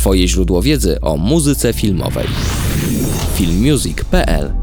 Twoje źródło wiedzy o muzyce filmowej. filmmusic.pl.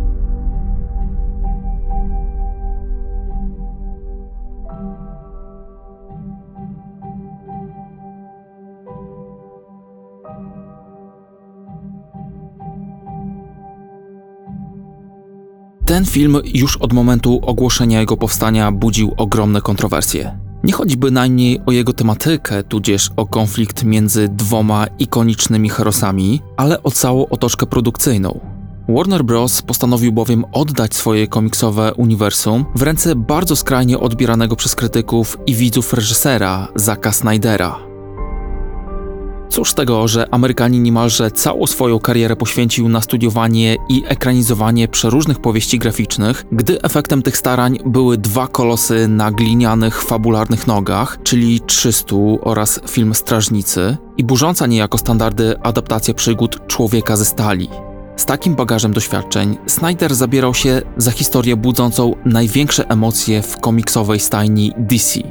Ten film już od momentu ogłoszenia jego powstania budził ogromne kontrowersje. Nie chodzi bynajmniej o jego tematykę, tudzież o konflikt między dwoma ikonicznymi herosami, ale o całą otoczkę produkcyjną. Warner Bros. Postanowił bowiem oddać swoje komiksowe uniwersum w ręce bardzo skrajnie odbieranego przez krytyków i widzów reżysera Zacka Snydera. Cóż z tego, że Amerykanin niemalże całą swoją karierę poświęcił na studiowanie i ekranizowanie przeróżnych powieści graficznych, gdy efektem tych starań były dwa kolosy na glinianych, fabularnych nogach, czyli 300 oraz film Strażnicy i burząca niejako standardy adaptacja przygód Człowieka ze stali. Z takim bagażem doświadczeń Snyder zabierał się za historię budzącą największe emocje w komiksowej stajni DC.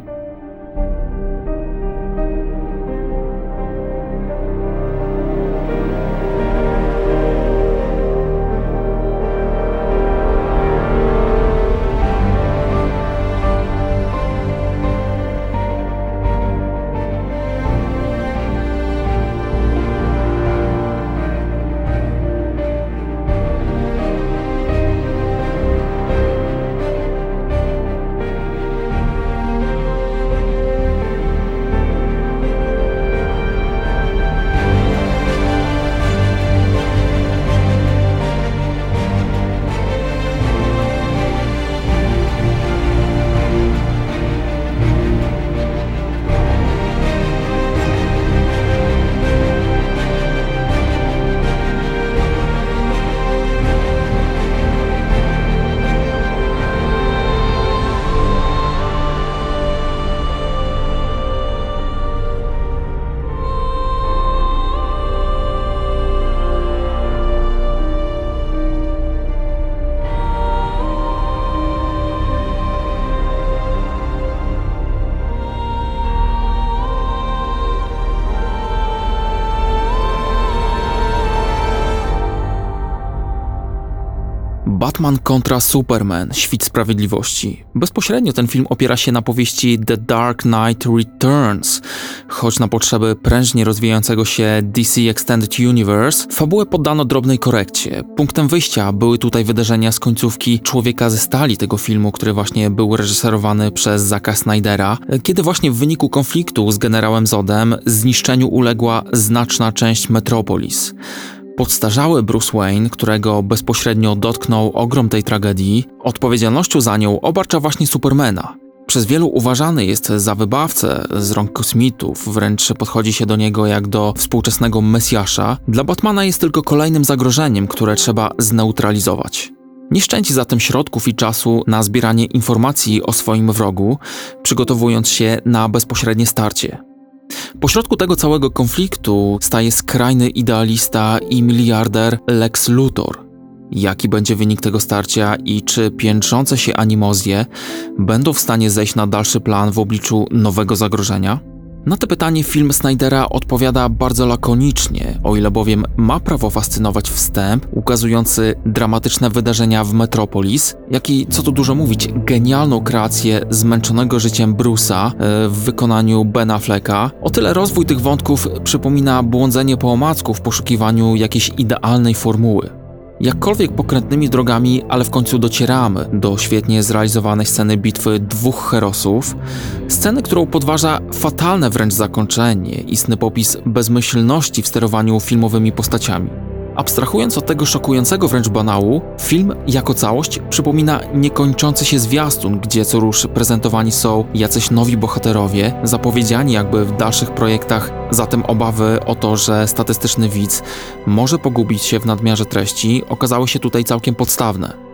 Batman kontra Superman – Świt Sprawiedliwości. Bezpośrednio ten film opiera się na powieści The Dark Knight Returns, choć na potrzeby prężnie rozwijającego się DC Extended Universe fabułę poddano drobnej korekcie. Punktem wyjścia były tutaj wydarzenia z końcówki Człowieka ze stali tego filmu, który właśnie był reżyserowany przez Zacka Snydera, kiedy właśnie w wyniku konfliktu z generałem Zodem zniszczeniu uległa znaczna część Metropolis. Podstarzały Bruce Wayne, którego bezpośrednio dotknął ogrom tej tragedii, odpowiedzialnością za nią obarcza właśnie Supermana. Przez wielu uważany jest za wybawcę z rąk kosmitów, wręcz podchodzi się do niego jak do współczesnego mesjasza. Dla Batmana jest tylko kolejnym zagrożeniem, które trzeba zneutralizować. Nie szczędzi zatem środków i czasu na zbieranie informacji o swoim wrogu, przygotowując się na bezpośrednie starcie. Pośrodku tego całego konfliktu staje skrajny idealista i miliarder Lex Luthor. Jaki będzie wynik tego starcia i czy piętrzące się animozje będą w stanie zejść na dalszy plan w obliczu nowego zagrożenia? Na to pytanie film Snydera odpowiada bardzo lakonicznie, o ile bowiem ma prawo fascynować wstęp ukazujący dramatyczne wydarzenia w Metropolis, jak i, co tu dużo mówić, genialną kreację zmęczonego życiem Bruce'a w wykonaniu Ben Afflecka, o tyle rozwój tych wątków przypomina błądzenie po omacku w poszukiwaniu jakiejś idealnej formuły. Jakkolwiek pokrętnymi drogami, ale w końcu docieramy do świetnie zrealizowanej sceny bitwy dwóch herosów, sceny, którą podważa fatalne wręcz zakończenie, istny popis bezmyślności w sterowaniu filmowymi postaciami. Abstrahując od tego szokującego wręcz banału, film jako całość przypomina niekończący się zwiastun, gdzie co rusz prezentowani są jacyś nowi bohaterowie, zapowiedziani jakby w dalszych projektach, zatem obawy o to, że statystyczny widz może pogubić się w nadmiarze treści, okazały się tutaj całkiem podstawne.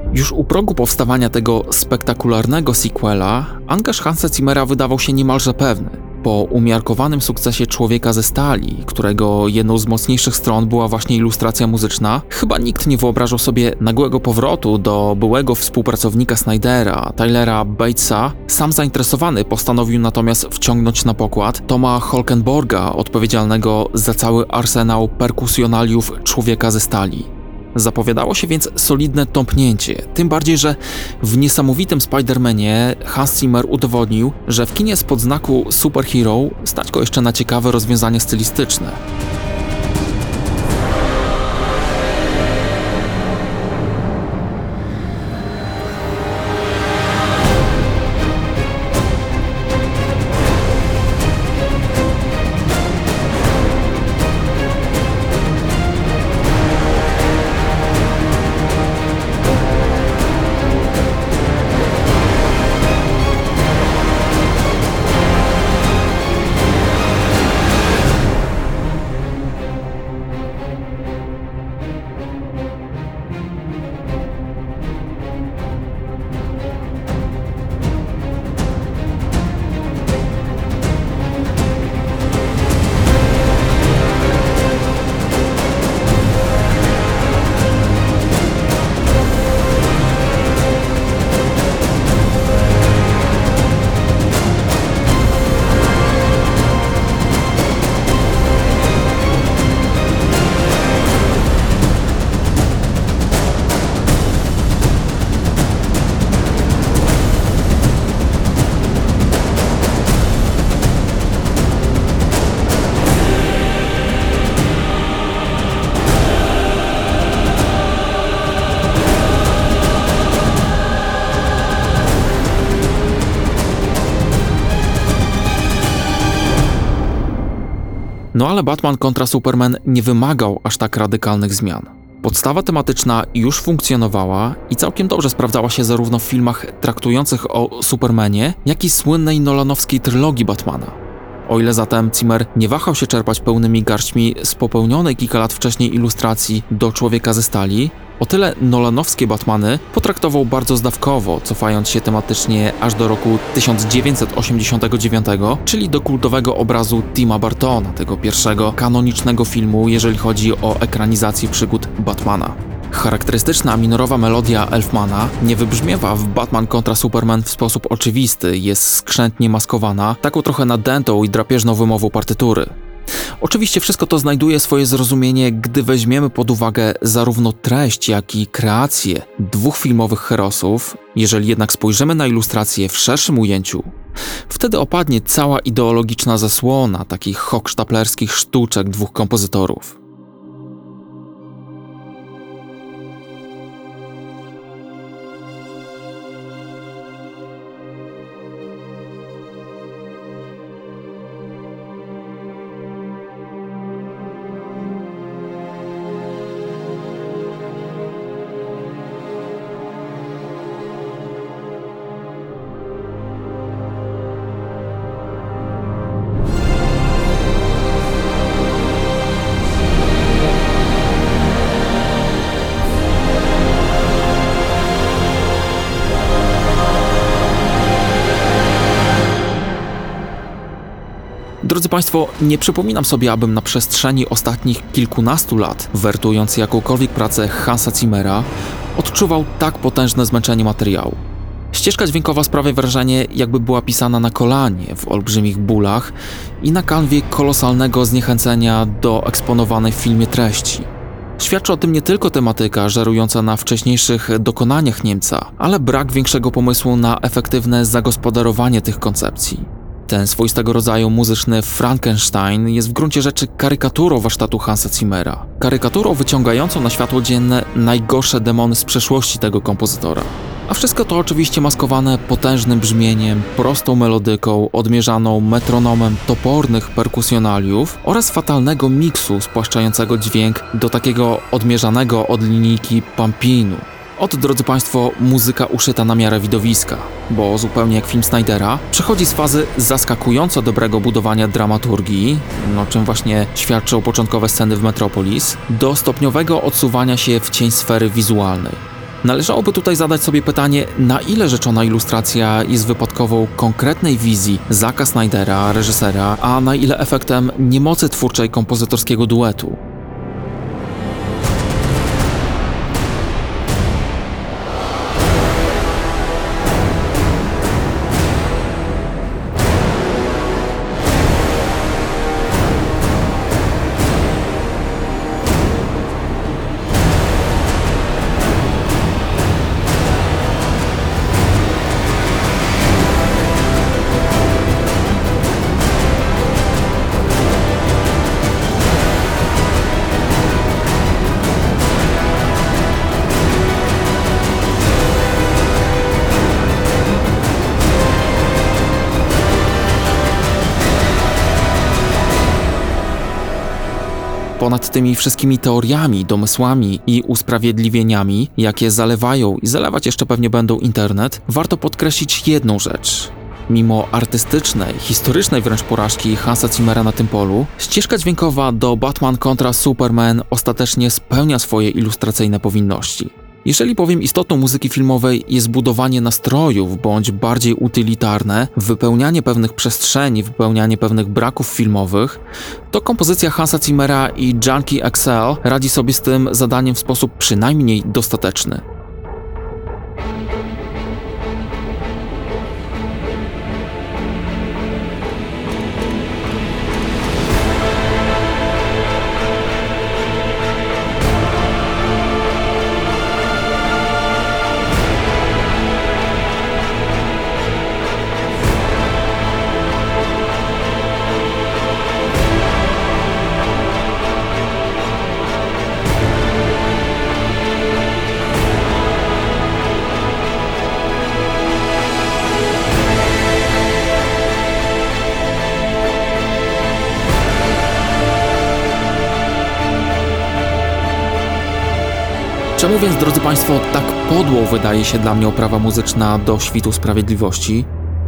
Już u progu powstawania tego spektakularnego sequela, angaż Hansa Zimmera wydawał się niemalże pewny. Po umiarkowanym sukcesie Człowieka ze stali, którego jedną z mocniejszych stron była właśnie ilustracja muzyczna, chyba nikt nie wyobrażał sobie nagłego powrotu do byłego współpracownika Snydera, Tylera Batesa. Sam zainteresowany postanowił natomiast wciągnąć na pokład Toma Holkenborga, odpowiedzialnego za cały arsenał perkusjonaliów Człowieka ze stali. Zapowiadało się więc solidne tąpnięcie, tym bardziej, że w niesamowitym Spider-Manie Hans Zimmer udowodnił, że w kinie spod znaku superhero stać go jeszcze na ciekawe rozwiązania stylistyczne. No ale Batman kontra Superman nie wymagał aż tak radykalnych zmian. Podstawa tematyczna już funkcjonowała i całkiem dobrze sprawdzała się zarówno w filmach traktujących o Supermanie, jak i słynnej nolanowskiej trylogii Batmana. O ile zatem Zimmer nie wahał się czerpać pełnymi garściami z popełnionej kilka lat wcześniej ilustracji do Człowieka ze stali, o tyle nolanowskie Batmany potraktował bardzo zdawkowo, cofając się tematycznie aż do roku 1989, czyli do kultowego obrazu Tima Burtona, tego pierwszego kanonicznego filmu, jeżeli chodzi o ekranizację przygód Batmana. Charakterystyczna minorowa melodia Elfmana nie wybrzmiewa w Batman kontra Superman w sposób oczywisty, jest skrzętnie maskowana, taką trochę nadętą i drapieżną wymową partytury. Oczywiście wszystko to znajduje swoje zrozumienie, gdy weźmiemy pod uwagę zarówno treść, jak i kreację dwóch filmowych herosów. Jeżeli jednak spojrzymy na ilustrację w szerszym ujęciu, wtedy opadnie cała ideologiczna zasłona takich hochsztaplerskich sztuczek dwóch kompozytorów. Drodzy Państwo, nie przypominam sobie, abym na przestrzeni ostatnich kilkunastu lat, wertując jakąkolwiek pracę Hansa Zimmera, odczuwał tak potężne zmęczenie materiału. Ścieżka dźwiękowa sprawia wrażenie, jakby była pisana na kolanie, w olbrzymich bólach i na kanwie kolosalnego zniechęcenia do eksponowanej w filmie treści. Świadczy o tym nie tylko tematyka żerująca na wcześniejszych dokonaniach Niemca, ale brak większego pomysłu na efektywne zagospodarowanie tych koncepcji. Ten swoistego rodzaju muzyczny Frankenstein jest w gruncie rzeczy karykaturą warsztatu Hansa Zimmera. Karykaturą wyciągającą na światło dzienne najgorsze demony z przeszłości tego kompozytora. A wszystko to oczywiście maskowane potężnym brzmieniem, prostą melodyką, odmierzaną metronomem topornych perkusjonaliów oraz fatalnego miksu spłaszczającego dźwięk do takiego odmierzanego od linijki pumpinu. Oto, drodzy Państwo, muzyka uszyta na miarę widowiska, bo zupełnie jak film Snydera, przechodzi z fazy zaskakująco dobrego budowania dramaturgii, czym właśnie świadczą początkowe sceny w Metropolis, do stopniowego odsuwania się w cień sfery wizualnej. Należałoby tutaj zadać sobie pytanie, na ile rzeczona ilustracja jest wypadkową konkretnej wizji Zacka Snydera, reżysera, a na ile efektem niemocy twórczej kompozytorskiego duetu. Ponad tymi wszystkimi teoriami, domysłami i usprawiedliwieniami, jakie zalewają i zalewać jeszcze pewnie będą internet, warto podkreślić jedną rzecz. Mimo artystycznej, historycznej wręcz porażki Hansa Zimmera na tym polu, ścieżka dźwiękowa do Batman kontra Superman ostatecznie spełnia swoje ilustracyjne powinności. Jeżeli bowiem istotą muzyki filmowej jest budowanie nastrojów bądź bardziej utylitarne, wypełnianie pewnych przestrzeni, wypełnianie pewnych braków filmowych, to kompozycja Hansa Zimmera i Junkie XL radzi sobie z tym zadaniem w sposób przynajmniej dostateczny. Czemu więc, drodzy Państwo, tak podłą wydaje się dla mnie oprawa muzyczna do Świtu Sprawiedliwości?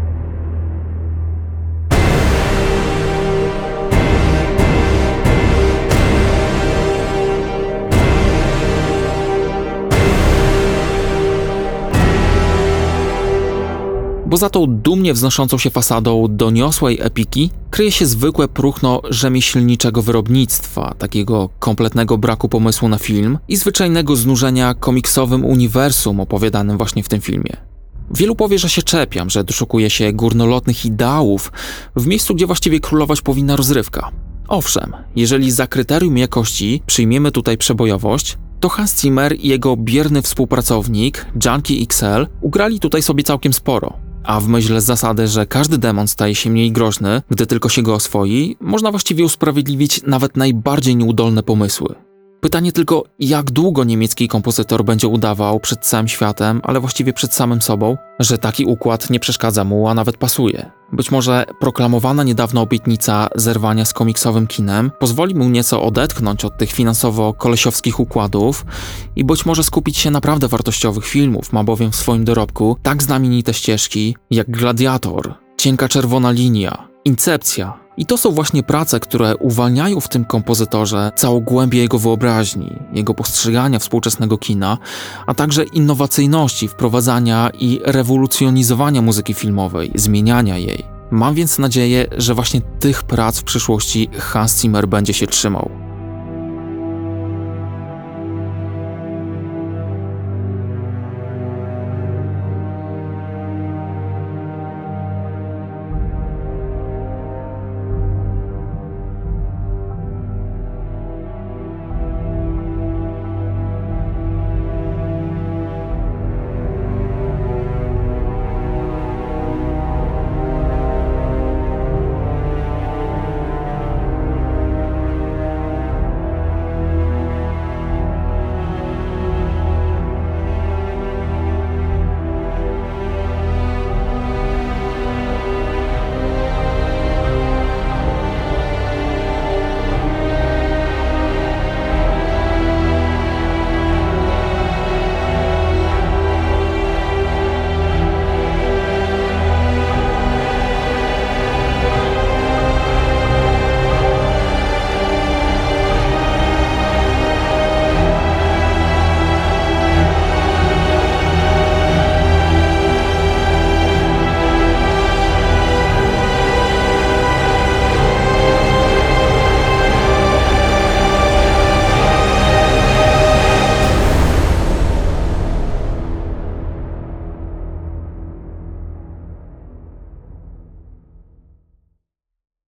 Bo za tą dumnie wznoszącą się fasadą doniosłej epiki kryje się zwykłe próchno rzemieślniczego wyrobnictwa, takiego kompletnego braku pomysłu na film i zwyczajnego znużenia komiksowym uniwersum opowiadanym właśnie w tym filmie. Wielu powie, że się czepiam, że doszukuje się górnolotnych ideałów w miejscu, gdzie właściwie królować powinna rozrywka. Owszem, jeżeli za kryterium jakości przyjmiemy tutaj przebojowość, to Hans Zimmer i jego bierny współpracownik Junkie XL ugrali tutaj sobie całkiem sporo. A w myśl zasady, że każdy demon staje się mniej groźny, gdy tylko się go oswoi, można właściwie usprawiedliwić nawet najbardziej nieudolne pomysły. Pytanie tylko, jak długo niemiecki kompozytor będzie udawał przed całym światem, ale właściwie przed samym sobą, że taki układ nie przeszkadza mu, a nawet pasuje. Być może proklamowana niedawno obietnica zerwania z komiksowym kinem pozwoli mu nieco odetchnąć od tych finansowo-kolesiowskich układów i być może skupić się naprawdę wartościowych filmów, ma bowiem w swoim dorobku tak znamienite ścieżki jak Gladiator, Cienka czerwona linia, Incepcja. I to są właśnie prace, które uwalniają w tym kompozytorze całą głębię jego wyobraźni, jego postrzegania współczesnego kina, a także innowacyjności wprowadzania i rewolucjonizowania muzyki filmowej, zmieniania jej. Mam więc nadzieję, że właśnie tych prac w przyszłości Hans Zimmer będzie się trzymał.